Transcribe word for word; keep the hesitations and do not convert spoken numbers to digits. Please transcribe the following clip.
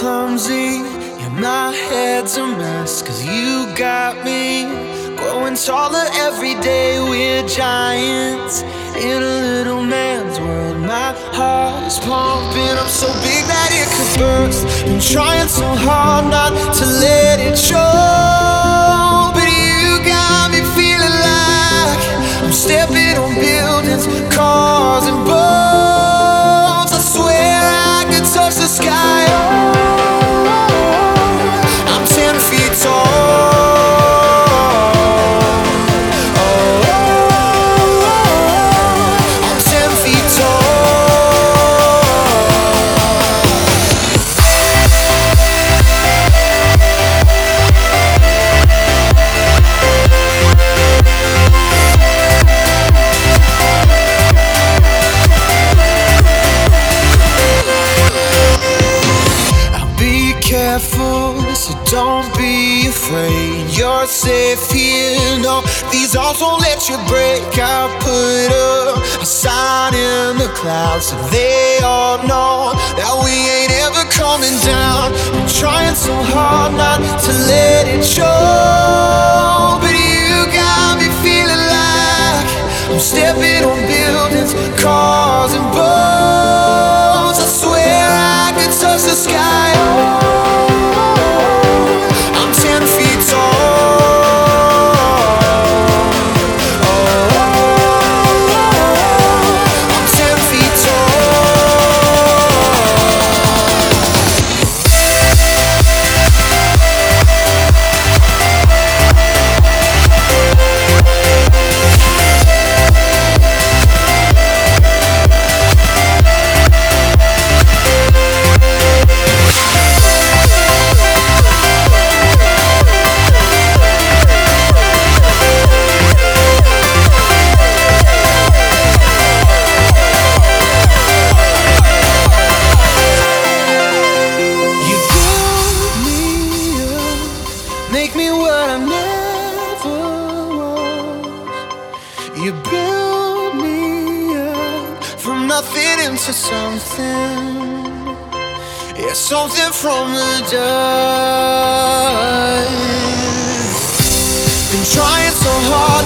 clumsy, yeah, my head's a mess. Cause you got me growing taller every day. We're giants in a little man's world. My heart is pumping up so big that it could burst. Been trying so hard not to let it show, but you got me feeling like I'm stepping on buildings, cars and boats. I swear I could touch the sky. Oh, I'm ten feet tall. Oh, I'm ten feet careful, so don't be afraid. You're safe here, no, these arms won't let you break. I put up a sign in the clouds so they all know that we ain't ever coming down. I'm trying so hard not to let it show, but you got me feeling like I'm stepping on buildings, cars and boats. I swear I could touch the sky. Make me what I never was. You build me up from nothing into something. Yeah, something from the dust. Been trying so hard